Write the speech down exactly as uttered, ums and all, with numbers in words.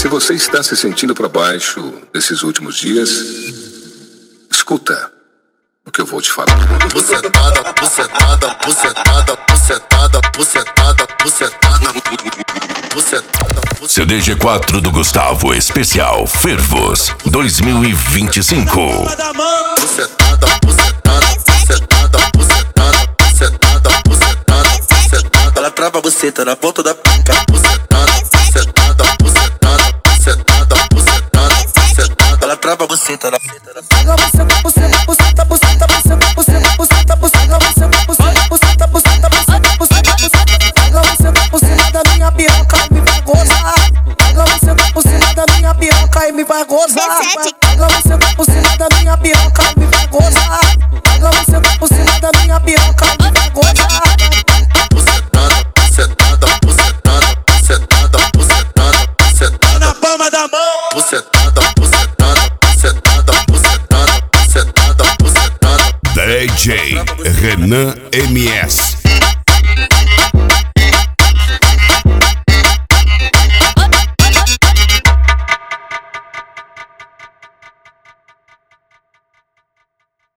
Se você está se sentindo para baixo nesses últimos dias, escuta o que eu vou te falar. Bucetada, bucetada, bucetada, bucetada, bucetada, bucetada, bucetada. C D G quatro do Gustavo, especial Fervos dois mil e vinte e cinco. Bucetada, bucetada, bucetada, bucetada, bucetada, bucetada, bucetada. Ela trava a buceta na ponta da pica. Bucetada, bucetada, bucetada, bucetada, bucetada, bucetada. Ela trava a buceta na ponta da pica. Buceta, buceta, buceta, buceta, buceta, buceta, buceta, buceta, buceta, buceta, buceta, buceta, buceta, buceta. Pega buceta por cima da minha piroca e me vai gozar. Pega buceta por cima da minha piroca e me vai gozar. Pega buceta por cima da minha piroca e me vai gozar. Pega buceta por cima da minha piroca e me vai gozar. Bucetada, bucetada, bucetada, bucetada, bucetada, bucetada. Na palma da mão. Bucetada, bucetada, bucetada, bucetada, bucetada, bucetada. D J Renan M S.